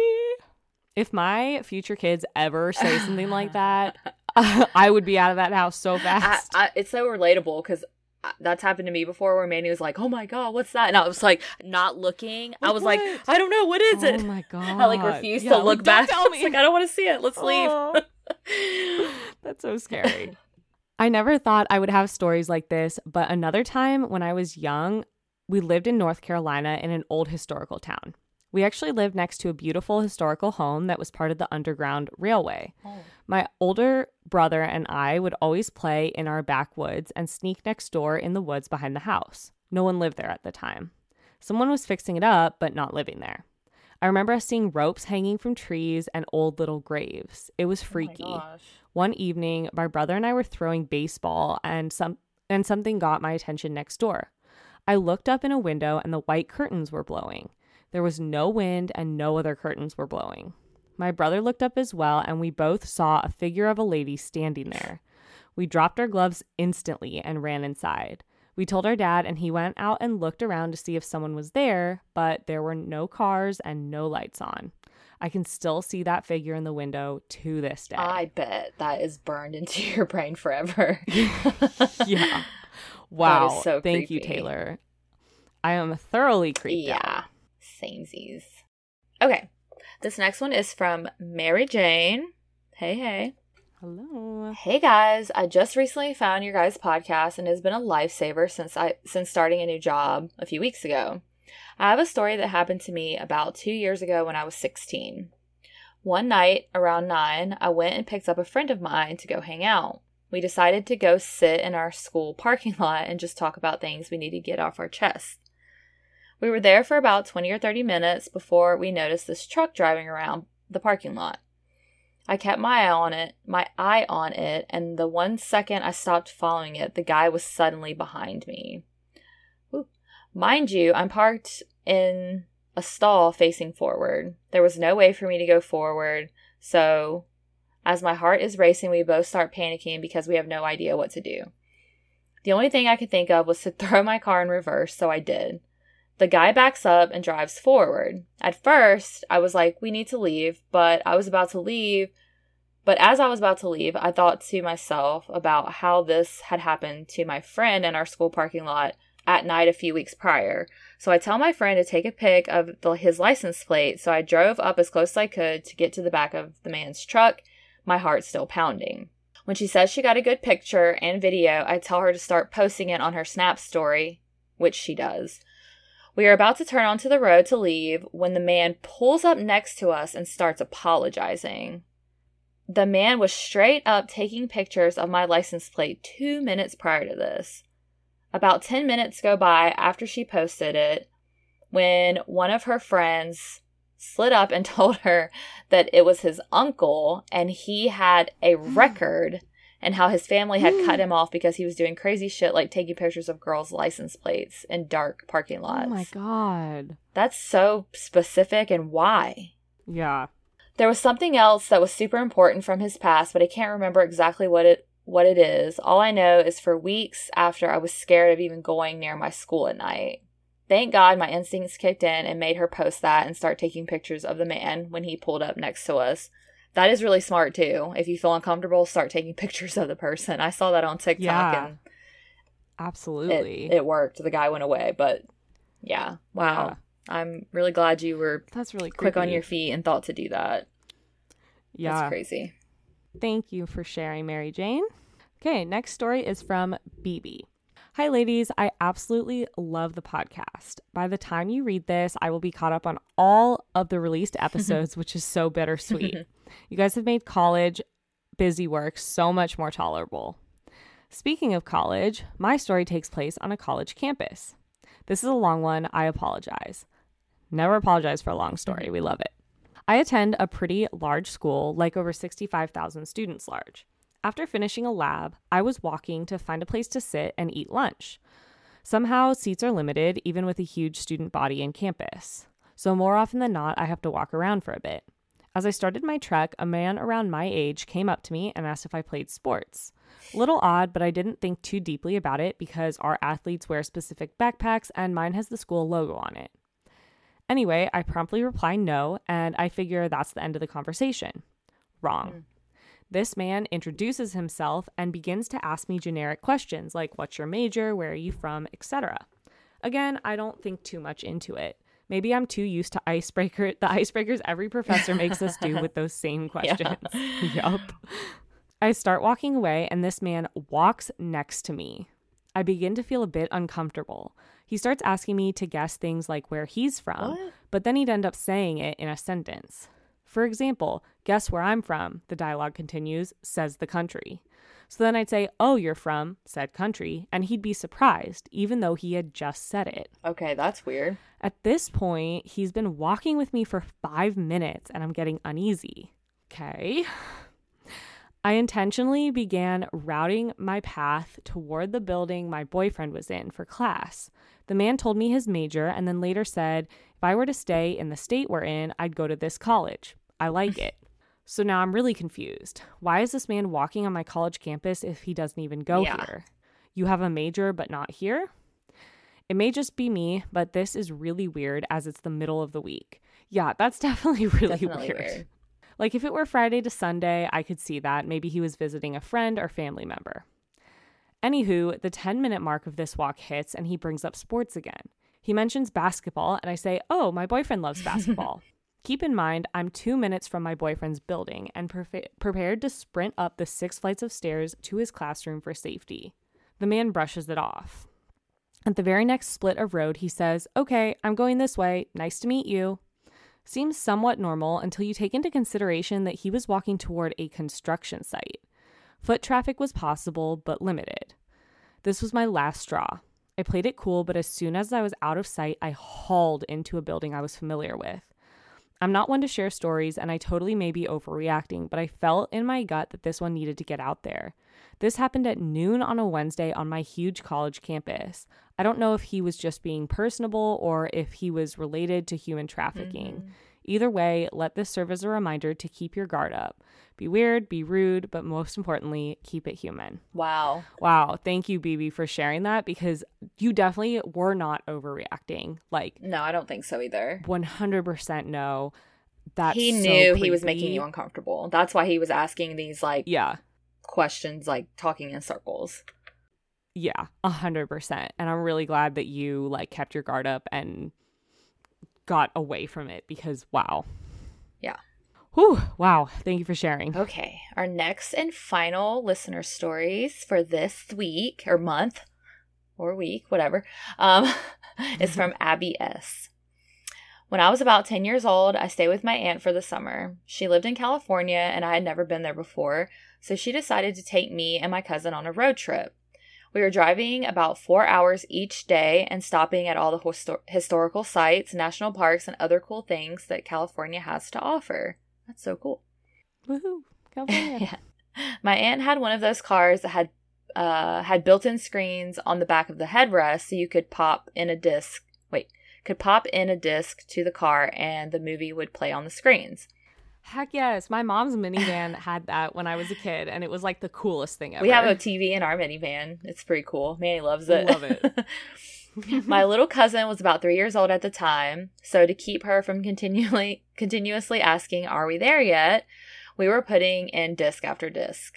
[SPEAKER 1] If my future kids ever say something like that, uh, I would be out of that house so fast.
[SPEAKER 2] I, I, it's so relatable because that's happened to me before where Manny was like, "Oh my God, what's that?" And I was like, not looking. Like, I was what? like, "I don't know. What is it?"
[SPEAKER 1] Oh my God.
[SPEAKER 2] I like refused
[SPEAKER 1] yeah,
[SPEAKER 2] to look
[SPEAKER 1] like,
[SPEAKER 2] back.
[SPEAKER 1] Don't tell me.
[SPEAKER 2] I was like, I don't want to see it. Let's
[SPEAKER 1] oh.
[SPEAKER 2] leave.
[SPEAKER 1] That's so scary. I never thought I would have stories like this, but another time when I was young, we lived in North Carolina in an old historical town. We actually lived next to a beautiful historical home that was part of the Underground Railway. Oh. My older brother and I would always play in our backwoods and sneak next door in the woods behind the house. No one lived there at the time. Someone was fixing it up, but not living there. I remember us seeing ropes hanging from trees and old little graves. It was freaky. Oh my gosh. One evening, my brother and I were throwing baseball and some and something got my attention next door. I looked up in a window and the white curtains were blowing. There was no wind and no other curtains were blowing. My brother looked up as well, and we both saw a figure of a lady standing there. We dropped our gloves instantly and ran inside. We told our dad, and he went out and looked around to see if someone was there, but there were no cars and no lights on. I can still see that figure in the window to this day.
[SPEAKER 2] I bet that is burned into your brain forever.
[SPEAKER 1] Yeah. Wow.
[SPEAKER 2] That is so
[SPEAKER 1] Thank
[SPEAKER 2] creepy.
[SPEAKER 1] you, Taylor. I am thoroughly creeped
[SPEAKER 2] yeah.
[SPEAKER 1] out.
[SPEAKER 2] Yeah. Samesies. Okay. This next one is from Mary Jane. Hey, hey.
[SPEAKER 1] Hello.
[SPEAKER 2] Hey guys, I just recently found your guys' podcast and it has been a lifesaver since I since starting a new job a few weeks ago. I have a story that happened to me about two years ago when I was sixteen. One night around nine, I went and picked up a friend of mine to go hang out. We decided to go sit in our school parking lot and just talk about things we need to get off our chest. We were there for about twenty or thirty minutes before we noticed this truck driving around the parking lot. I kept my eye on it, my eye on it, and the one second I stopped following it, the guy was suddenly behind me. Ooh. Mind you, I'm parked in a stall facing forward. There was no way for me to go forward, so as my heart is racing, we both start panicking because we have no idea what to do. The only thing I could think of was to throw my car in reverse, so I did. The guy backs up and drives forward. At first, I was like, we need to leave, but I was about to leave. But as I was about to leave, I thought to myself about how this had happened to my friend in our school parking lot at night a few weeks prior. So I tell my friend to take a pic of the, his license plate. So I drove up as close as I could to get to the back of the man's truck, my heart still pounding. When she says she got a good picture and video, I tell her to start posting it on her Snap story, which she does. We are about to turn onto the road to leave when the man pulls up next to us and starts apologizing. The man was straight up taking pictures of my license plate two minutes prior to this. About ten minutes go by after she posted it when one of her friends slid up and told her that it was his uncle and he had a record and how his family had cut him off because he was doing crazy shit like taking pictures of girls' license plates in dark parking lots.
[SPEAKER 1] Oh my God.
[SPEAKER 2] That's so specific, and why?
[SPEAKER 1] Yeah.
[SPEAKER 2] There was something else that was super important from his past, but I can't remember exactly what it what it is. All I know is for weeks after, I was scared of even going near my school at night. Thank God my instincts kicked in and made her post that and start taking pictures of the man when he pulled up next to us. That is really smart, too. If you feel uncomfortable, start taking pictures of the person. I saw that on TikTok.
[SPEAKER 1] Yeah,
[SPEAKER 2] and
[SPEAKER 1] absolutely.
[SPEAKER 2] It, it worked. The guy went away, but yeah. Wow. Yeah. I'm really glad you were
[SPEAKER 1] That's really
[SPEAKER 2] quick
[SPEAKER 1] creepy.
[SPEAKER 2] on your feet and thought to do that.
[SPEAKER 1] Yeah.
[SPEAKER 2] That's crazy.
[SPEAKER 1] Thank you for sharing, Mary Jane. Okay, next story is from B B. Hi, ladies. I absolutely love the podcast. By the time you read this, I will be caught up on all of the released episodes, which is so bittersweet. You guys have made college busy work so much more tolerable. Speaking of college, my story takes place on a college campus. This is a long one. I apologize. Never apologize for a long story. We love it. I attend a pretty large school, like over sixty-five thousand students large. After finishing a lab, I was walking to find a place to sit and eat lunch. Somehow, seats are limited, even with a huge student body in campus. So more often than not, I have to walk around for a bit. As I started my trek, a man around my age came up to me and asked if I played sports. A little odd, but I didn't think too deeply about it because our athletes wear specific backpacks and mine has the school logo on it. Anyway, I promptly reply no, and I figure that's the end of the conversation. Wrong. Mm. This man introduces himself and begins to ask me generic questions like, what's your major, where are you from, et cetera. Again, I don't think too much into it. Maybe I'm too used to icebreaker the icebreakers every professor makes us do with those same questions. Yeah. Yup. I start walking away and this man walks next to me. I begin to feel a bit uncomfortable. He starts asking me to guess things like where he's from,
[SPEAKER 2] What?
[SPEAKER 1] but then he'd end up saying it in a sentence. For example, guess where I'm from, the dialogue continues, says the country. So then I'd say, oh, you're from said country, and he'd be surprised, even though he had just said it.
[SPEAKER 2] Okay, that's weird.
[SPEAKER 1] At this point, he's been walking with me for five minutes, and I'm getting uneasy. Okay. I intentionally began routing my path toward the building my boyfriend was in for class. The man told me his major and then later said, if I were to stay in the state we're in, I'd go to this college. I like it. So now I'm really confused. Why is this man walking on my college campus if he doesn't even go
[SPEAKER 2] Yeah.
[SPEAKER 1] here? You have a major but not here? It may just be me, but this is really weird as it's the middle of the week. Yeah, that's definitely really
[SPEAKER 2] Definitely
[SPEAKER 1] weird.
[SPEAKER 2] weird.
[SPEAKER 1] Like if it were Friday to Sunday, I could see that. Maybe he was visiting a friend or family member. Anywho, the ten minute mark of this walk hits and he brings up sports again. He mentions basketball and I say, oh, my boyfriend loves basketball. Keep in mind, I'm two minutes from my boyfriend's building and pre- prepared to sprint up the six flights of stairs to his classroom for safety. The man brushes it off. At the very next split of road, he says, okay, I'm going this way. Nice to meet you. Seems somewhat normal until you take into consideration that he was walking toward a construction site. Foot traffic was possible, but limited. This was my last straw. I played it cool, but as soon as I was out of sight, I hauled into a building I was familiar with. I'm not one to share stories, and I totally may be overreacting, but I felt in my gut that this one needed to get out there. This happened at noon on a Wednesday on my huge college campus. I don't know if he was just being personable or if he was related to human trafficking. Mm-hmm. Either way, let this serve as a reminder to keep your guard up. Be weird, be rude, but most importantly, keep it human.
[SPEAKER 2] Wow.
[SPEAKER 1] Wow. Thank you, B B, for sharing that because you definitely were not overreacting. Like,
[SPEAKER 2] no, I don't think so either.
[SPEAKER 1] one hundred percent no. That's
[SPEAKER 2] he
[SPEAKER 1] so
[SPEAKER 2] knew
[SPEAKER 1] creepy.
[SPEAKER 2] He was making you uncomfortable. That's why he was asking these like
[SPEAKER 1] yeah
[SPEAKER 2] questions, like talking in circles.
[SPEAKER 1] Yeah, a hundred percent. And I'm really glad that you like kept your guard up and got away from it because wow.
[SPEAKER 2] Yeah.
[SPEAKER 1] Whew, wow. Thank you for sharing.
[SPEAKER 2] Okay. Our next and final listener stories for this week or month or week, whatever, um, is from Abby S. When I was about ten years old, I stayed with my aunt for the summer. She lived in California and I had never been there before, so she decided to take me and my cousin on a road trip. We were driving about four hours each day and stopping at all the histor- historical sites, national parks, and other cool things that California has to offer. That's so cool.
[SPEAKER 1] Woohoo, California.
[SPEAKER 2] Yeah. My aunt had one of those cars that had uh, had built-in screens on the back of the headrest so you could pop in a disc. Wait, could pop in a disc to the car and the movie would play on the screens.
[SPEAKER 1] Heck yes. My mom's minivan had that when I was a kid, and it was like the coolest thing ever.
[SPEAKER 2] We have a T V in our minivan. It's pretty cool. Manny loves it.
[SPEAKER 1] Love it.
[SPEAKER 2] My little cousin was about three years old at the time, so to keep her from continually, continuously asking, are we there yet, we were putting in disc after disc.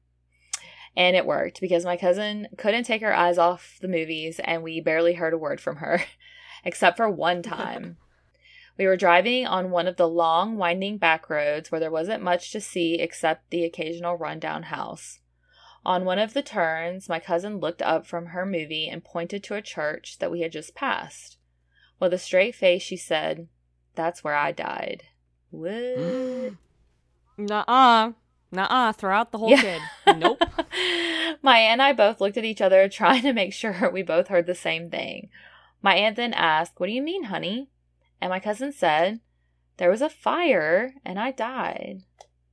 [SPEAKER 2] And it worked because my cousin couldn't take her eyes off the movies, and we barely heard a word from her, except for one time. We were driving on one of the long, winding back roads where there wasn't much to see except the occasional rundown house. On one of the turns, my cousin looked up from her movie and pointed to a church that we had just passed. With a straight face, she said, "That's where I died." What?
[SPEAKER 1] Nuh-uh. Nuh-uh. Throw out the whole
[SPEAKER 2] Yeah.
[SPEAKER 1] kid. Nope.
[SPEAKER 2] My aunt and I both looked at each other, trying to make sure we both heard the same thing. My aunt then asked, "What do you mean, honey?" And my cousin said, "There was a fire and I died."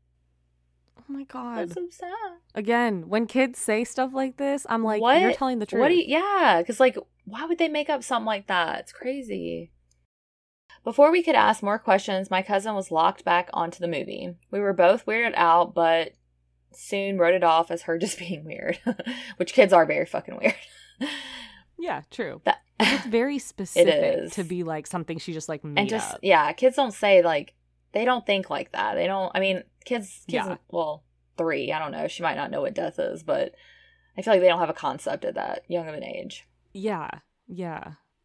[SPEAKER 1] Oh my God.
[SPEAKER 2] That's so sad.
[SPEAKER 1] Again, when kids say stuff like this, I'm like,
[SPEAKER 2] What?
[SPEAKER 1] you're telling the truth.
[SPEAKER 2] What do you, yeah, because like, why would they make up something like that? It's crazy. Before we could ask more questions, my cousin was locked back onto the movie. We were both weirded out, but soon wrote it off as her just being weird, which kids are very fucking weird.
[SPEAKER 1] Yeah, true.
[SPEAKER 2] That,
[SPEAKER 1] It's very specific
[SPEAKER 2] is.
[SPEAKER 1] to be like something she just like made
[SPEAKER 2] and just,
[SPEAKER 1] up.
[SPEAKER 2] yeah, kids don't say like, they don't think like that. They don't, I mean, kids, kids,
[SPEAKER 1] Yeah.
[SPEAKER 2] well, three, I don't know. She might not know what death is, but I feel like they don't have a concept at that young of an age.
[SPEAKER 1] Yeah, yeah.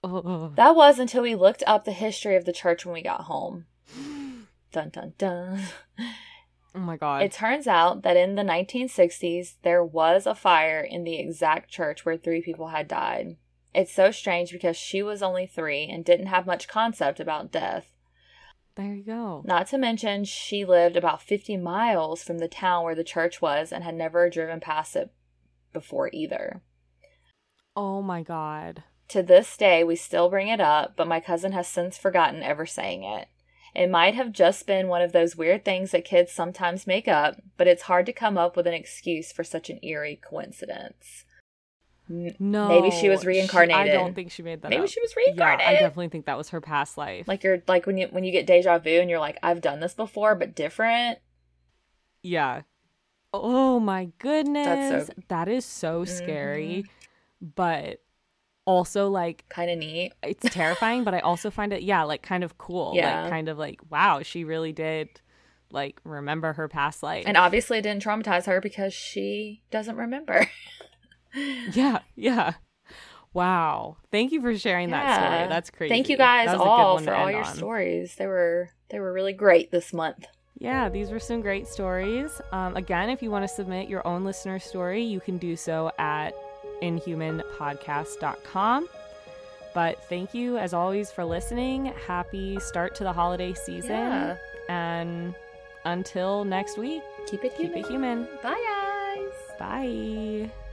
[SPEAKER 1] Oh.
[SPEAKER 2] That was until we looked up the history of the church when we got home. Dun, dun, dun.
[SPEAKER 1] Oh my God.
[SPEAKER 2] It turns out that in the nineteen sixties, there was a fire in the exact church where three people had died. It's so strange because she was only three and didn't have much concept about death.
[SPEAKER 1] There you go.
[SPEAKER 2] Not to mention, she lived about fifty miles from the town where the church was and had never driven past it before either.
[SPEAKER 1] Oh my God.
[SPEAKER 2] To this day, we still bring it up, but my cousin has since forgotten ever saying it. It might have just been one of those weird things that kids sometimes make up, but it's hard to come up with an excuse for such an eerie coincidence.
[SPEAKER 1] No.
[SPEAKER 2] Maybe she was reincarnated.
[SPEAKER 1] She, I don't think she made that
[SPEAKER 2] Maybe
[SPEAKER 1] up.
[SPEAKER 2] she was reincarnated.
[SPEAKER 1] Yeah, I definitely think that was her past life.
[SPEAKER 2] Like you're like when you when you get deja vu and you're like, I've done this before, but different.
[SPEAKER 1] Yeah. Oh my goodness.
[SPEAKER 2] That's so...
[SPEAKER 1] That is so scary. Mm-hmm. But also like
[SPEAKER 2] kind of neat.
[SPEAKER 1] It's terrifying, but I also find it, yeah, like kind of cool.
[SPEAKER 2] Yeah.
[SPEAKER 1] Like kind of like, wow, she really did like remember her past life.
[SPEAKER 2] And obviously it didn't traumatize her because she doesn't remember.
[SPEAKER 1] Yeah, yeah. Wow. Thank you for sharing
[SPEAKER 2] yeah.
[SPEAKER 1] that story. That's crazy.
[SPEAKER 2] Thank you guys all for all your on. stories. They were they were really great this month.
[SPEAKER 1] Yeah, these were some great stories. Um, again, if you want to submit your own listener story, you can do so at inhuman podcast dot com. But thank you, as always, for listening. Happy start to the holiday season.
[SPEAKER 2] Yeah.
[SPEAKER 1] And until next week,
[SPEAKER 2] keep it human.
[SPEAKER 1] Keep it human.
[SPEAKER 2] Bye, guys.
[SPEAKER 1] Bye.